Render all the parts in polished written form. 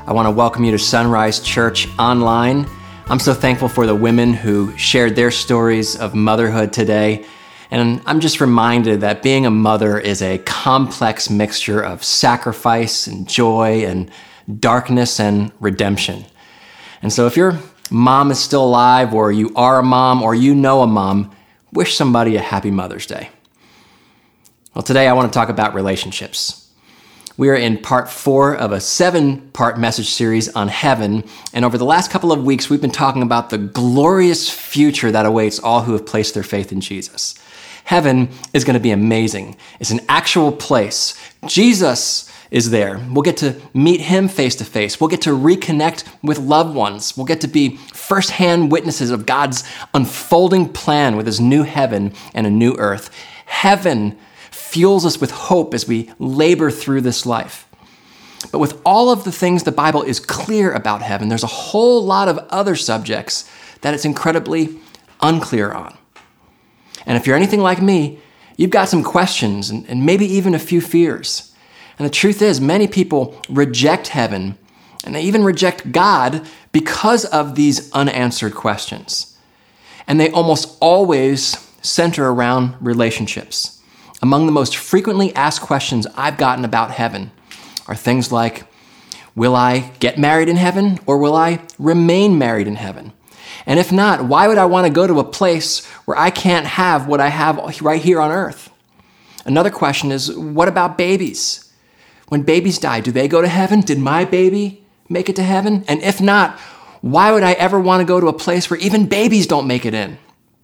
I want to welcome you to Sunrise Church Online. I'm so thankful for the women who shared their stories of motherhood today. And I'm just reminded that being a mother is a complex mixture of sacrifice and joy and darkness and redemption. And so if your mom is still alive, or you are a mom, or you know a mom, wish somebody a happy Mother's Day. Well, today I want to talk about relationships. We are in part 4 of a 7-part message series on heaven, and over the last couple of weeks, we've been talking about the glorious future that awaits all who have placed their faith in Jesus. Heaven is going to be amazing. It's an actual place. Jesus is there. We'll get to meet him face to face. We'll get to reconnect with loved ones. We'll get to be firsthand witnesses of God's unfolding plan with his new heaven and a new earth. Heaven fuels us with hope as we labor through this life. But with all of the things the Bible is clear about heaven, there's a whole lot of other subjects that it's incredibly unclear on. And if you're anything like me, you've got some questions and maybe even a few fears. And the truth is, many people reject heaven, and they even reject God because of these unanswered questions. And they almost always center around relationships. Among the most frequently asked questions I've gotten about heaven are things like, will I get married in heaven, or will I remain married in heaven? And if not, why would I want to go to a place where I can't have what I have right here on earth? Another question is, what about babies? When babies die, do they go to heaven? Did my baby make it to heaven? And if not, why would I ever want to go to a place where even babies don't make it in?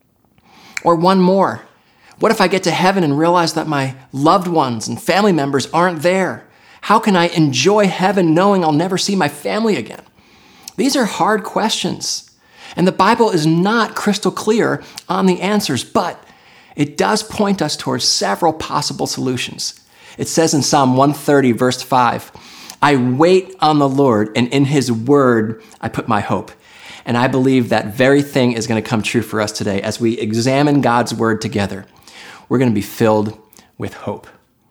Or one more. What if I get to heaven and realize that my loved ones and family members aren't there? How can I enjoy heaven knowing I'll never see my family again? These are hard questions. And the Bible is not crystal clear on the answers, but it does point us towards several possible solutions. It says in Psalm 130, verse 5, I wait on the Lord, and in his word I put my hope. And I believe that very thing is going to come true for us today as we examine God's word together. We're going to be filled with hope.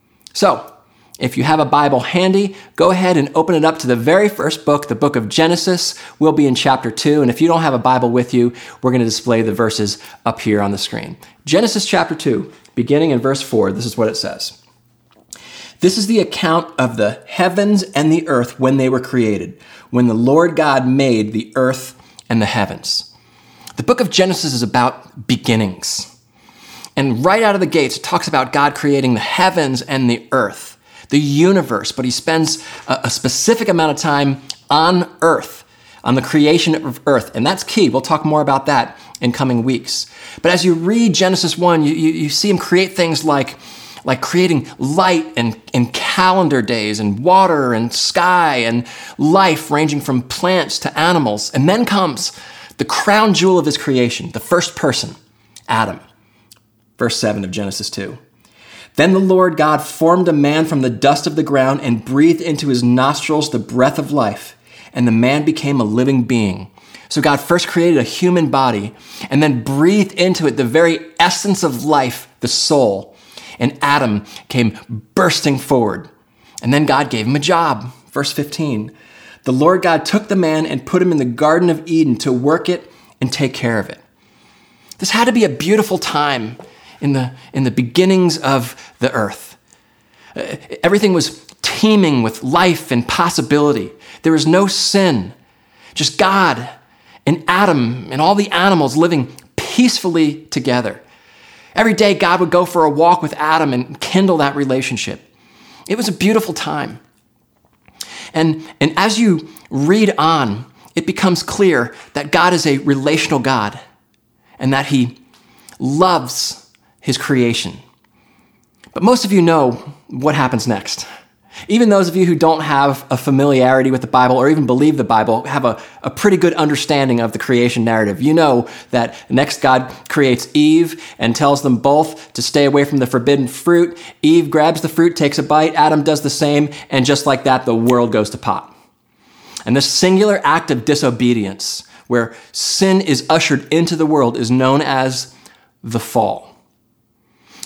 So, if you have a Bible handy, go ahead and open it up to the very first book, the book of Genesis. We'll be in chapter 2, and if you don't have a Bible with you, we're going to display the verses up here on the screen. Genesis chapter 2, beginning in verse 4, this is what it says. This is the account of the heavens and the earth when they were created, when the Lord God made the earth and the heavens. The book of Genesis is about beginnings. And right out of the gates, it talks about God creating the heavens and the earth, the universe, but he spends a specific amount of time on earth, on the creation of earth. And that's key. We'll talk more about that in coming weeks. But as you read Genesis 1, you see him create things like creating light and calendar days and water and sky and life ranging from plants to animals. And then comes the crown jewel of his creation, the first person, Adam. Verse 7 of Genesis 2. Then the Lord God formed a man from the dust of the ground and breathed into his nostrils the breath of life, and the man became a living being. So God first created a human body and then breathed into it the very essence of life, the soul. And Adam came bursting forward. And then God gave him a job. Verse 15. The Lord God took the man and put him in the Garden of Eden to work it and take care of it. This had to be a beautiful time in the beginnings of the earth. Everything was teeming with life and possibility. There was no sin, just God and Adam and all the animals living peacefully together. Every day God would go for a walk with Adam and kindle that relationship. It was a beautiful time. And as you read on, it becomes clear that God is a relational God and that he loves his creation. But most of you know what happens next. Even those of you who don't have a familiarity with the Bible or even believe the Bible have a pretty good understanding of the creation narrative. You know that next God creates Eve and tells them both to stay away from the forbidden fruit. Eve grabs the fruit, takes a bite. Adam does the same. And just like that, the world goes to pot. And this singular act of disobedience, where sin is ushered into the world, is known as the fall.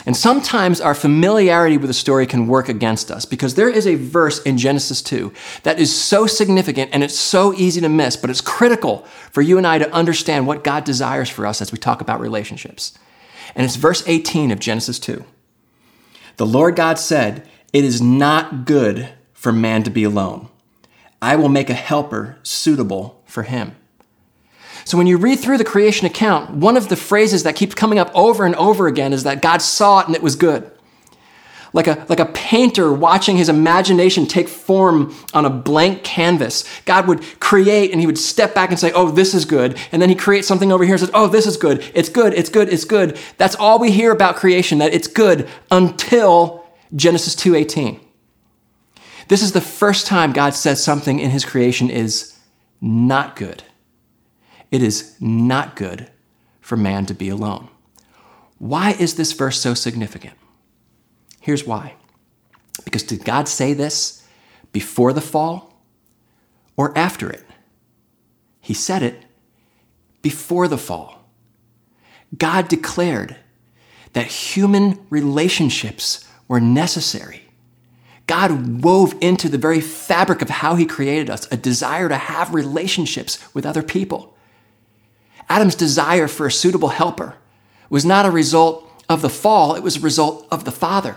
And sometimes our familiarity with the story can work against us because there is a verse in Genesis 2 that is so significant and it's so easy to miss, but it's critical for you and I to understand what God desires for us as we talk about relationships. And it's verse 18 of Genesis 2. The Lord God said, "It is not good for man to be alone. I will make a helper suitable for him." So when you read through the creation account, one of the phrases that keeps coming up over and over again is that God saw it and it was good. Like a painter watching his imagination take form on a blank canvas. God would create and he would step back and say, "Oh, this is good." And then he creates something over here and says, "Oh, this is good. It's good. It's good. It's good." That's all we hear about creation, that it's good until Genesis 2:18. This is the first time God says something in his creation is not good. It is not good for man to be alone. Why is this verse so significant? Here's why. Because did God say this before the fall or after it? He said it before the fall. God declared that human relationships were necessary. God wove into the very fabric of how he created us a desire to have relationships with other people. Adam's desire for a suitable helper was not a result of the fall, it was a result of the Father.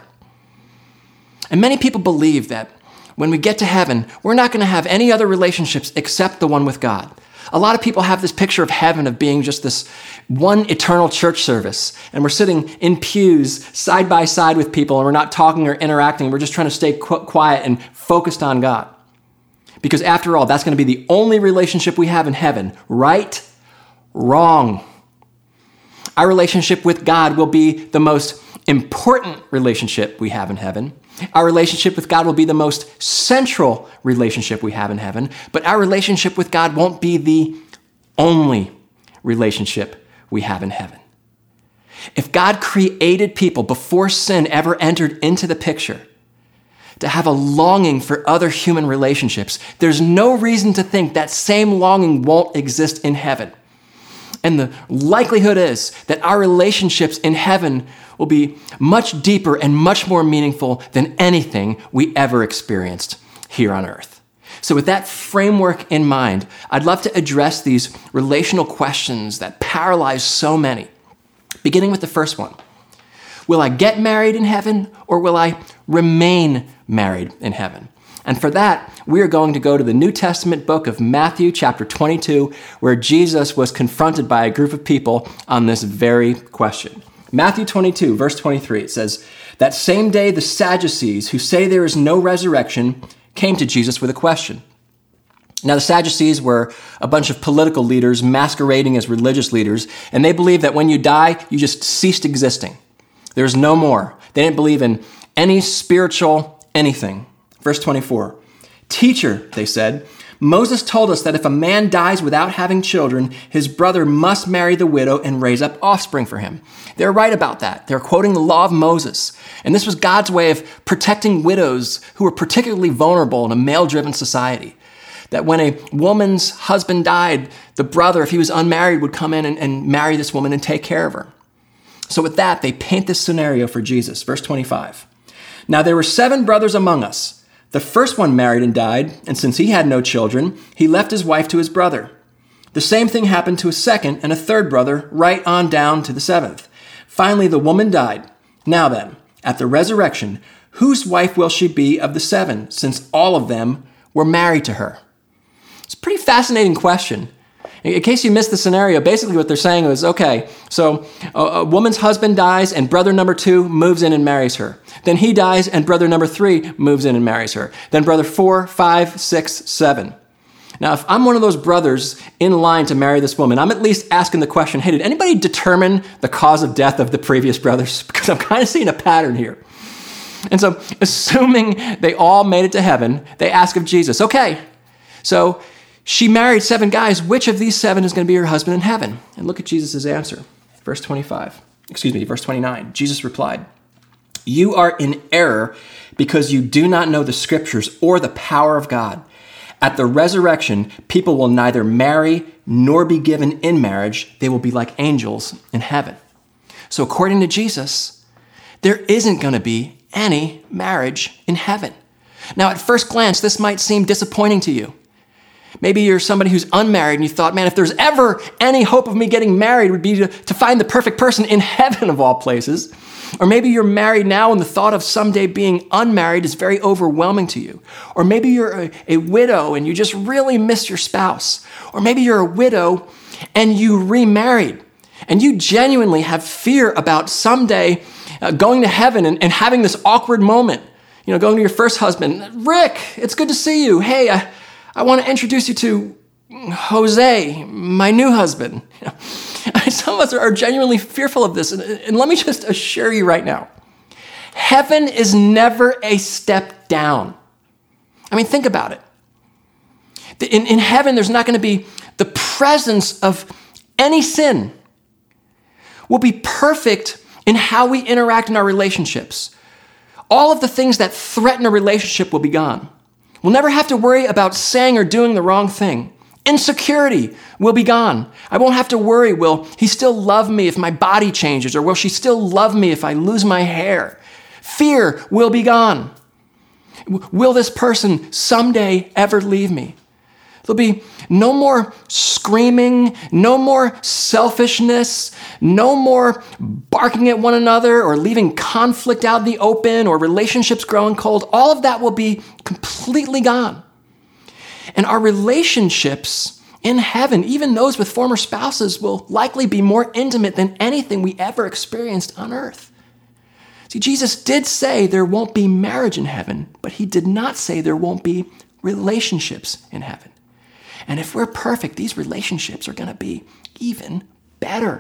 And many people believe that when we get to heaven, we're not going to have any other relationships except the one with God. A lot of people have this picture of heaven of being just this one eternal church service, and we're sitting in pews side by side with people, and we're not talking or interacting. We're just trying to stay quiet and focused on God. Because after all, that's going to be the only relationship we have in heaven, right? Wrong. Our relationship with God will be the most important relationship we have in heaven. Our relationship with God will be the most central relationship we have in heaven, but our relationship with God won't be the only relationship we have in heaven. If God created people before sin ever entered into the picture to have a longing for other human relationships, there's no reason to think that same longing won't exist in heaven. And the likelihood is that our relationships in heaven will be much deeper and much more meaningful than anything we ever experienced here on earth. So with that framework in mind, I'd love to address these relational questions that paralyze so many, beginning with the first one. Will I get married in heaven, or will I remain married in heaven? And for that, we are going to go to the New Testament book of Matthew chapter 22, where Jesus was confronted by a group of people on this very question. Matthew 22, verse 23, it says, "That same day the Sadducees, who say there is no resurrection, came to Jesus with a question." Now, the Sadducees were a bunch of political leaders masquerading as religious leaders, and they believed that when you die, you just ceased existing. There's no more. They didn't believe in any spiritual anything. Verse 24, "Teacher," they said, "Moses told us that if a man dies without having children, his brother must marry the widow and raise up offspring for him." They're right about that. They're quoting the law of Moses. And this was God's way of protecting widows who were particularly vulnerable in a male-driven society. That when a woman's husband died, the brother, if he was unmarried, would come in and marry this woman and take care of her. So with that, they paint this scenario for Jesus. Verse 25, "Now there were 7 brothers among us. The first one married and died, and since he had no children, he left his wife to his brother. The same thing happened to a second and a third brother, right on down to the 7th. Finally, the woman died. Now then, at the resurrection, whose wife will she be of the 7, since all of them were married to her?" It's a pretty fascinating question. In case you missed the scenario, basically what they're saying is, okay, so a woman's husband dies and brother number 2 moves in and marries her. Then he dies and brother number 3 moves in and marries her. Then brother 4, 5, 6, 7. Now, if I'm one of those brothers in line to marry this woman, I'm at least asking the question, hey, did anybody determine the cause of death of the previous brothers? Because I'm kind of seeing a pattern here. And so, assuming they all made it to heaven, they ask of Jesus, okay, so she married 7 guys. Which of these 7 is going to be her husband in heaven? And look at Jesus' answer. Verse 29. Jesus replied, "You are in error because you do not know the scriptures or the power of God. At the resurrection, people will neither marry nor be given in marriage. They will be like angels in heaven." So according to Jesus, there isn't going to be any marriage in heaven. Now, at first glance, this might seem disappointing to you. Maybe you're somebody who's unmarried and you thought, man, if there's ever any hope of me getting married, it would be to find the perfect person in heaven of all places. Or maybe you're married now and the thought of someday being unmarried is very overwhelming to you. Or maybe you're a widow and you just really miss your spouse. Or maybe you're a widow and you remarried and you genuinely have fear about someday going to heaven and having this awkward moment. You know, going to your first husband, Rick, it's good to see you. Hey, I want to introduce you to Jose, my new husband. Some of us are genuinely fearful of this. And let me just assure you right now, heaven is never a step down. I mean, think about it. In heaven, there's not going to be the presence of any sin. We'll be perfect in how we interact in our relationships. All of the things that threaten a relationship will be gone. We'll never have to worry about saying or doing the wrong thing. Insecurity will be gone. I won't have to worry, will he still love me if my body changes, or will she still love me if I lose my hair? Fear will be gone. Will this person someday ever leave me? There'll be no more screaming, no more selfishness, no more barking at one another or leaving conflict out in the open or relationships growing cold. All of that will be completely gone. And our relationships in heaven, even those with former spouses, will likely be more intimate than anything we ever experienced on earth. See, Jesus did say there won't be marriage in heaven, but he did not say there won't be relationships in heaven. And if we're perfect, these relationships are going to be even better.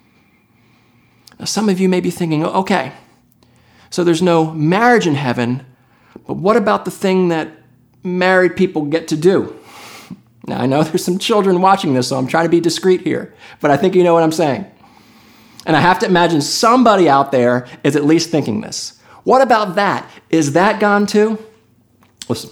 Now, some of you may be thinking, okay, so there's no marriage in heaven, but what about the thing that married people get to do? Now, I know there's some children watching this, so I'm trying to be discreet here, but I think you know what I'm saying. And I have to imagine somebody out there is at least thinking this. What about that? Is that gone too? Listen.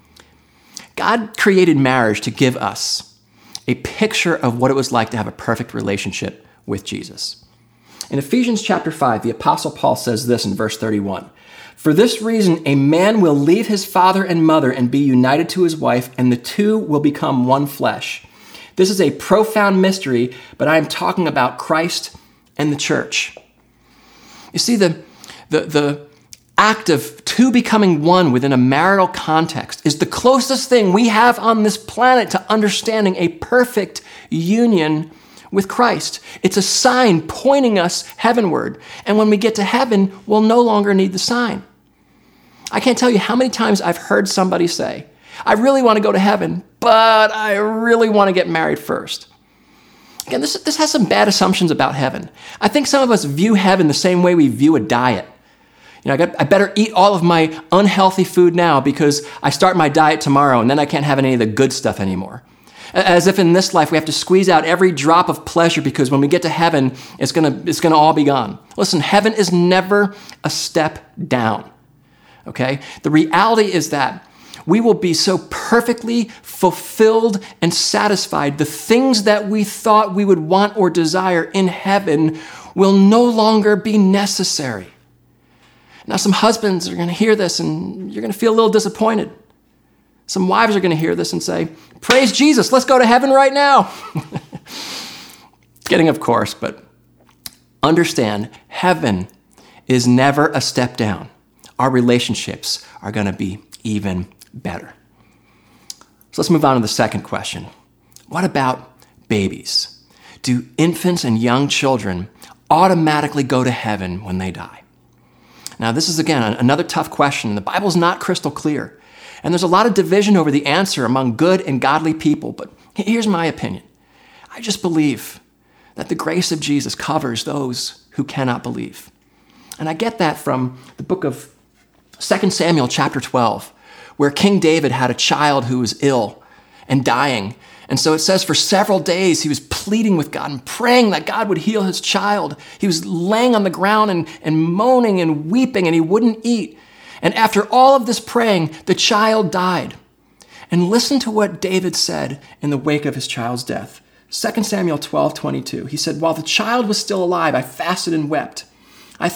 God created marriage to give us a picture of what it was like to have a perfect relationship with Jesus. In Ephesians chapter 5, the Apostle Paul says this in verse 31. For this reason, a man will leave his father and mother and be united to his wife, and the two will become one flesh. This is a profound mystery, but I am talking about Christ and the church. You see, the act of two becoming one within a marital context is the closest thing we have on this planet to understanding a perfect union with Christ. It's a sign pointing us heavenward. And when we get to heaven, we'll no longer need the sign. I can't tell you how many times I've heard somebody say, I really want to go to heaven, but I really want to get married first. Again, this has some bad assumptions about heaven. I think some of us view heaven the same way we view a diet. You know, I better eat all of my unhealthy food now because I start my diet tomorrow and then I can't have any of the good stuff anymore. As if in this life we have to squeeze out every drop of pleasure because when we get to heaven, it's gonna all be gone. Listen, heaven is never a step down, okay? The reality is that we will be so perfectly fulfilled and satisfied. The things that we thought we would want or desire in heaven will no longer be necessary. Now, some husbands are going to hear this and you're going to feel a little disappointed. Some wives are going to hear this and say, praise Jesus, let's go to heaven right now. Kidding, of course, but understand, heaven is never a step down. Our relationships are going to be even better. So let's move on to the second question. What about babies? Do infants and young children automatically go to heaven when they die? Now, this is, again, another tough question. The Bible's not crystal clear. And there's a lot of division over the answer among good and godly people. But here's my opinion. I just believe that the grace of Jesus covers those who cannot believe. And I get that from the book of 2 Samuel chapter 12, where King David had a child who was ill and dying. And so it says for several days he was pleading with God and praying that God would heal his child. He was laying on the ground and moaning and weeping, and he wouldn't eat. And after all of this praying, the child died. And listen to what David said in the wake of his child's death. 2 Samuel 12:22. He said, while the child was still alive, I fasted and wept. I thought,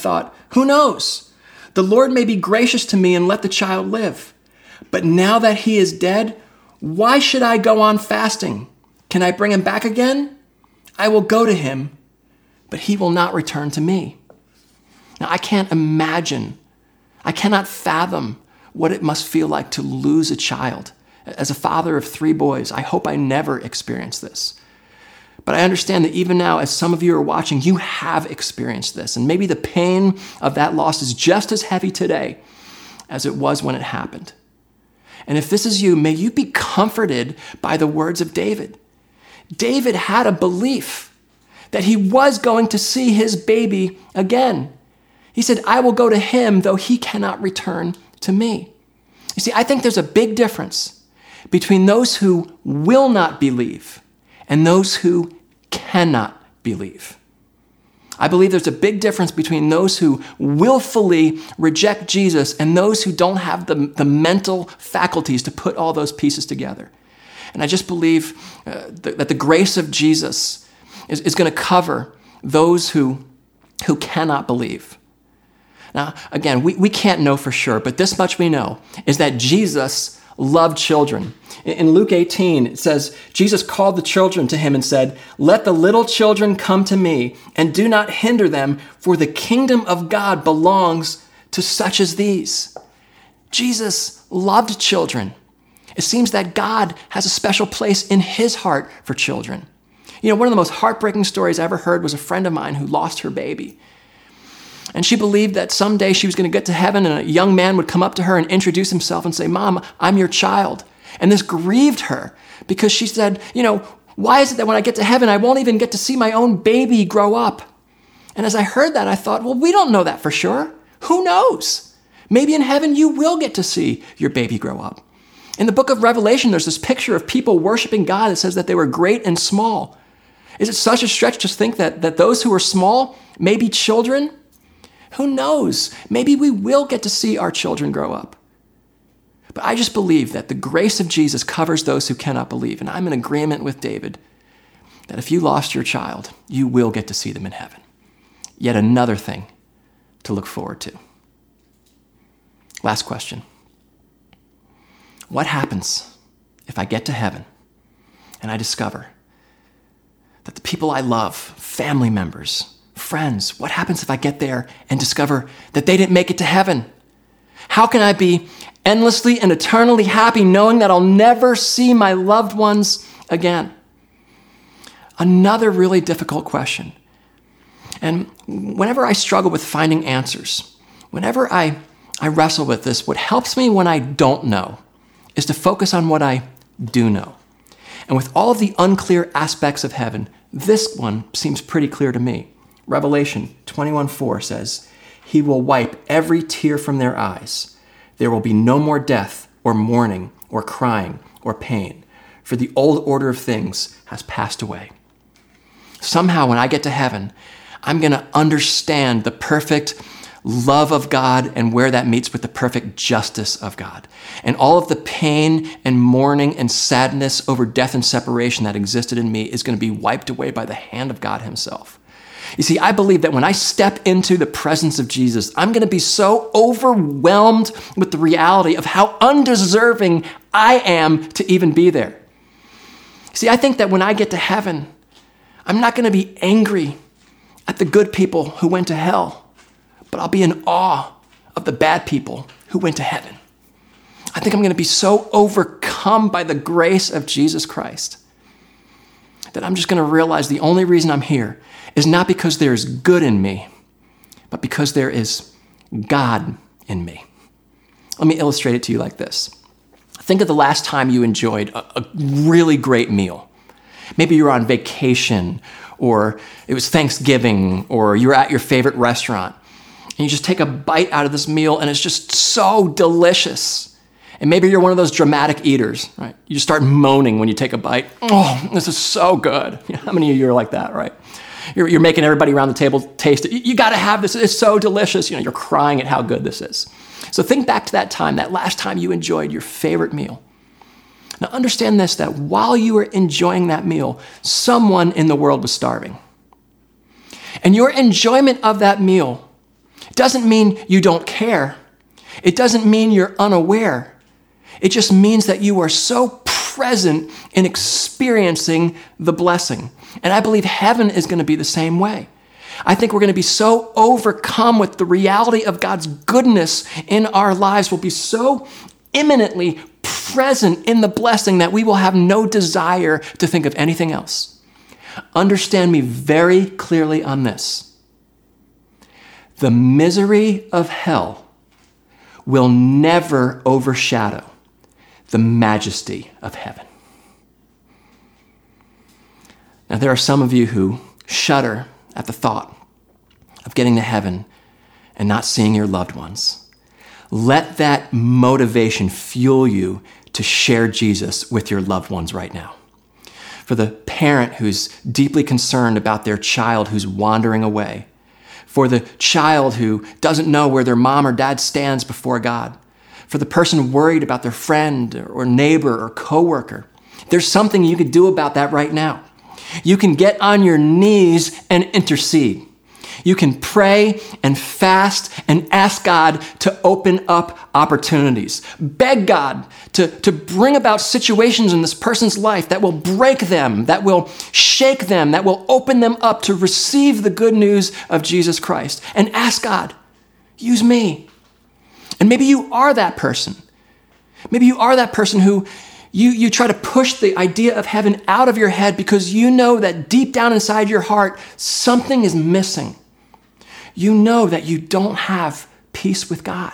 Who knows? The Lord may be gracious to me and let the child live. But now that he is dead, why should I go on fasting? Can I bring him back again? I will go to him, but he will not return to me." Now, I can't imagine, I cannot fathom what it must feel like to lose a child. As a father of 3 boys, I hope I never experience this. But I understand that even now, as some of you are watching, you have experienced this. And maybe the pain of that loss is just as heavy today as it was when it happened. And if this is you, may you be comforted by the words of David. David had a belief that he was going to see his baby again. He said, "I will go to him, though he cannot return to me." You see, I think there's a big difference between those who will not believe and those who cannot believe. I believe there's a big difference between those who willfully reject Jesus and those who don't have the mental faculties to put all those pieces together. And I just believe that the grace of Jesus is going to cover those who cannot believe. Now, again, we can't know for sure, but this much we know, is that Jesus loved children. In Luke 18, it says, Jesus called the children to him and said, "Let the little children come to me, and do not hinder them, for the kingdom of God belongs to such as these." Jesus loved children. It seems that God has a special place in his heart for children. You know, one of the most heartbreaking stories I ever heard was a friend of mine who lost her baby. And she believed that someday she was going to get to heaven and a young man would come up to her and introduce himself and say, "Mom, I'm your child." And this grieved her because she said, "Why is it that when I get to heaven, I won't even get to see my own baby grow up?" And as I heard that, I thought, well, we don't know that for sure. Who knows? Maybe in heaven you will get to see your baby grow up. In the book of Revelation, there's this picture of people worshiping God that says that they were great and small. Is it such a stretch to think that those who are small may be children? Who knows? Maybe we will get to see our children grow up. But I just believe that the grace of Jesus covers those who cannot believe. And I'm in agreement with David that if you lost your child, you will get to see them in heaven. Yet another thing to look forward to. Last question. What happens if I get to heaven and I discover that the people I love, family members, friends, what happens if I get there and discover that they didn't make it to heaven? How can I be endlessly and eternally happy knowing that I'll never see my loved ones again? Another really difficult question. And whenever I struggle with finding answers, whenever I wrestle with this, what helps me when I don't know is to focus on what I do know. And with all of the unclear aspects of heaven, this one seems pretty clear to me. Revelation 21:4 says, "He will wipe every tear from their eyes. There will be no more death or mourning or crying or pain, for the old order of things has passed away." Somehow when I get to heaven, I'm going to understand the perfect love of God and where that meets with the perfect justice of God. And all of the pain and mourning and sadness over death and separation that existed in me is going to be wiped away by the hand of God himself. You see, I believe that when I step into the presence of Jesus, I'm going to be so overwhelmed with the reality of how undeserving I am to even be there. See, I think that when I get to heaven, I'm not going to be angry at the good people who went to hell, but I'll be in awe of the bad people who went to heaven. I think I'm going to be so overcome by the grace of Jesus Christ that I'm just going to realize the only reason I'm here is not because there is good in me, but because there is God in me. Let me illustrate it to you like this. Think of the last time you enjoyed a really great meal. Maybe you were on vacation, or it was Thanksgiving, or you were at your favorite restaurant. And you just take a bite out of this meal and it's just so delicious. And maybe you're one of those dramatic eaters, right? You just start moaning when you take a bite. "Oh, this is so good." How many of you are like that, right? You're making everybody around the table taste it. You got to have this. It's so delicious. You're crying at how good this is. So think back to that time, that last time you enjoyed your favorite meal. Now understand this, that while you were enjoying that meal, someone in the world was starving. And your enjoyment of that meal doesn't mean you don't care. It doesn't mean you're unaware. It just means that you are so present in experiencing the blessing. And I believe heaven is going to be the same way. I think we're going to be so overcome with the reality of God's goodness in our lives. We'll be so imminently present in the blessing that we will have no desire to think of anything else. Understand me very clearly on this. The misery of hell will never overshadow the majesty of heaven. Now, there are some of you who shudder at the thought of getting to heaven and not seeing your loved ones. Let that motivation fuel you to share Jesus with your loved ones right now. For the parent who's deeply concerned about their child who's wandering away, for the child who doesn't know where their mom or dad stands before God, for the person worried about their friend or neighbor or coworker, there's something you could do about that right now. You can get on your knees and intercede. You can pray and fast and ask God to open up opportunities. Beg God to bring about situations in this person's life that will break them, that will shake them, that will open them up to receive the good news of Jesus Christ. And ask God, use me. And maybe you are that person. Maybe you are that person who you try to push the idea of heaven out of your head because you know that deep down inside your heart, something is missing. You know that you don't have peace with God.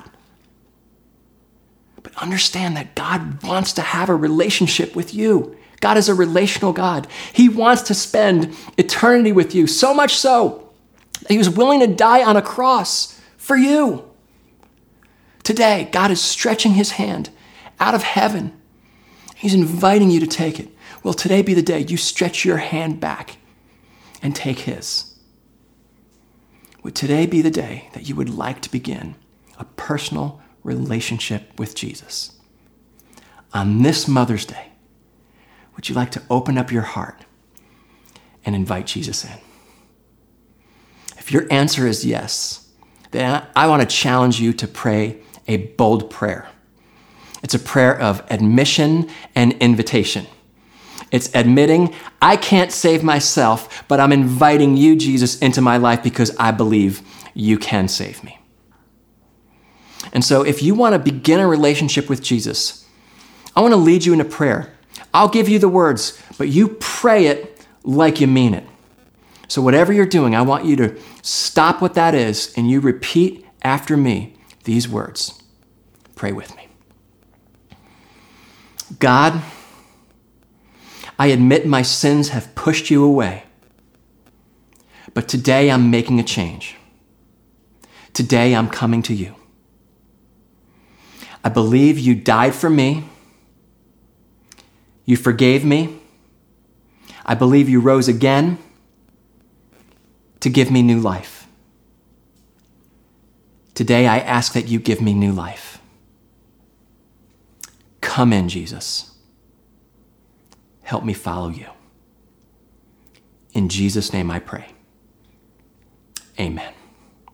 But understand that God wants to have a relationship with you. God is a relational God. He wants to spend eternity with you, so much so that he was willing to die on a cross for you. Today, God is stretching his hand out of heaven. He's inviting you to take it. Will today be the day you stretch your hand back and take his? Would today be the day that you would like to begin a personal relationship with Jesus? On this Mother's Day, would you like to open up your heart and invite Jesus in? If your answer is yes, then I want to challenge you to pray a bold prayer. It's a prayer of admission and invitation. It's admitting, I can't save myself, but I'm inviting you, Jesus, into my life because I believe you can save me. And so if you want to begin a relationship with Jesus, I want to lead you in a prayer. I'll give you the words, but you pray it like you mean it. So whatever you're doing, I want you to stop what that is and you repeat after me these words. Pray with me. God, I admit my sins have pushed you away, but today I'm making a change. Today I'm coming to you. I believe you died for me. You forgave me. I believe you rose again to give me new life. Today I ask that you give me new life. Come in, Jesus. Help me follow you. In Jesus' name I pray. Amen.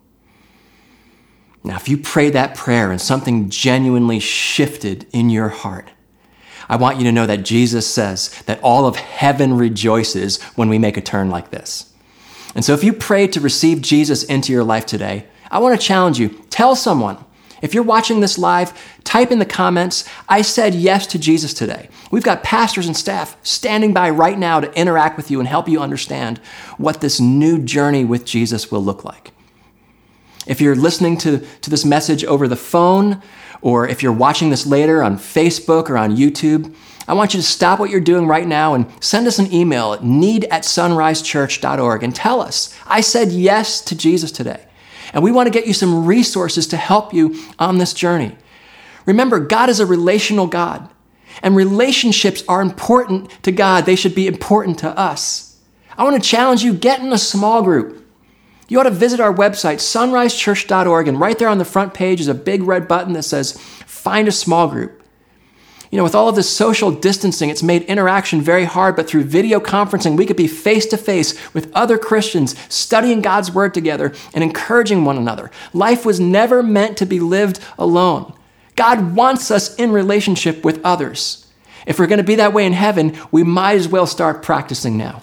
Now, if you prayed that prayer and something genuinely shifted in your heart, I want you to know that Jesus says that all of heaven rejoices when we make a turn like this. And so if you prayed to receive Jesus into your life today, I want to challenge you. Tell someone. If you're watching this live, type in the comments, I said yes to Jesus today. We've got pastors and staff standing by right now to interact with you and help you understand what this new journey with Jesus will look like. If you're listening to this message over the phone, or if you're watching this later on Facebook or on YouTube, I want you to stop what you're doing right now and send us an email at need@sunrisechurch.org and tell us, I said yes to Jesus today. And we want to get you some resources to help you on this journey. Remember, God is a relational God, and relationships are important to God. They should be important to us. I want to challenge you, get in a small group. You ought to visit our website, sunrisechurch.org, and right there on the front page is a big red button that says, find a small group. With all of this social distancing, it's made interaction very hard, but through video conferencing, we could be face to face with other Christians, studying God's word together and encouraging one another. Life was never meant to be lived alone. God wants us in relationship with others. If we're going to be that way in heaven, we might as well start practicing now.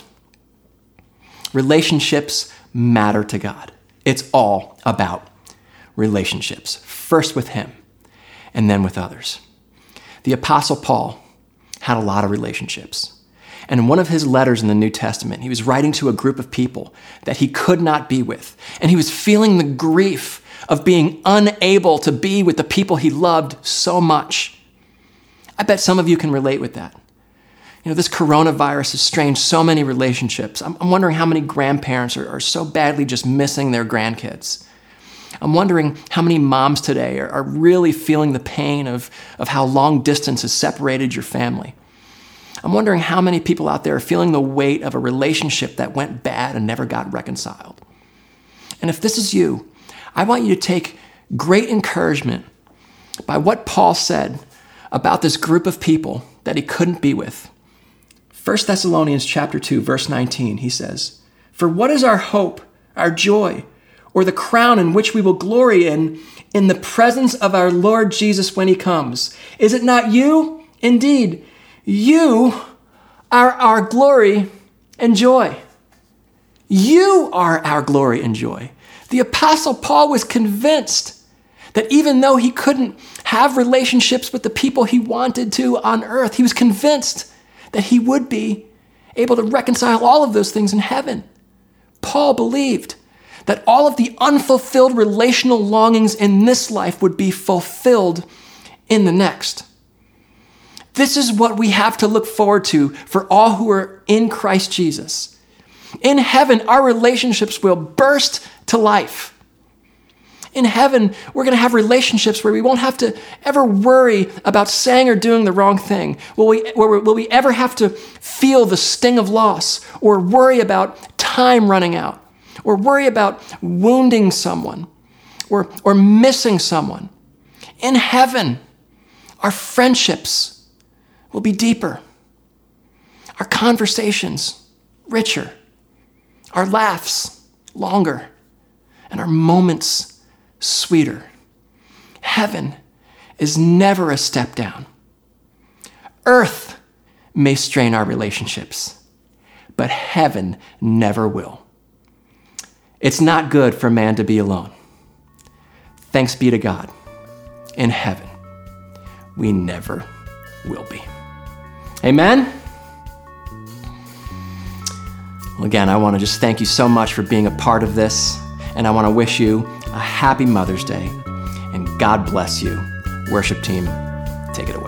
Relationships matter to God. It's all about relationships, first with him and then with others. The Apostle Paul had a lot of relationships. And in one of his letters in the New Testament, he was writing to a group of people that he could not be with. And he was feeling the grief of being unable to be with the people he loved so much. I bet some of you can relate with that. This coronavirus has strained so many relationships. I'm wondering how many grandparents are so badly just missing their grandkids. I'm wondering how many moms today are really feeling the pain of how long distance has separated your family. I'm wondering how many people out there are feeling the weight of a relationship that went bad and never got reconciled. And if this is you, I want you to take great encouragement by what Paul said about this group of people that he couldn't be with. 1 Thessalonians chapter 2, verse 19, he says, "For what is our hope, our joy, or the crown in which we will glory in the presence of our Lord Jesus when he comes? Is it not you? Indeed, you are our glory and joy." You are our glory and joy. The Apostle Paul was convinced that even though he couldn't have relationships with the people he wanted to on earth, he was convinced that he would be able to reconcile all of those things in heaven. Paul believed that all of the unfulfilled relational longings in this life would be fulfilled in the next. This is what we have to look forward to for all who are in Christ Jesus. In heaven, our relationships will burst to life. In heaven, we're going to have relationships where we won't have to ever worry about saying or doing the wrong thing. Will we ever have to feel the sting of loss or worry about time running out or worry about wounding someone or missing someone? In heaven, our friendships will be deeper, our conversations richer, our laughs longer, and our moments sweeter. Heaven is never a step down. Earth may strain our relationships, but heaven never will. It's not good for man to be alone. Thanks be to God. In heaven, we never will be. Amen? Well, again, I want to just thank you so much for being a part of this, and I want to wish you a happy Mother's Day, and God bless you. Worship team, take it away.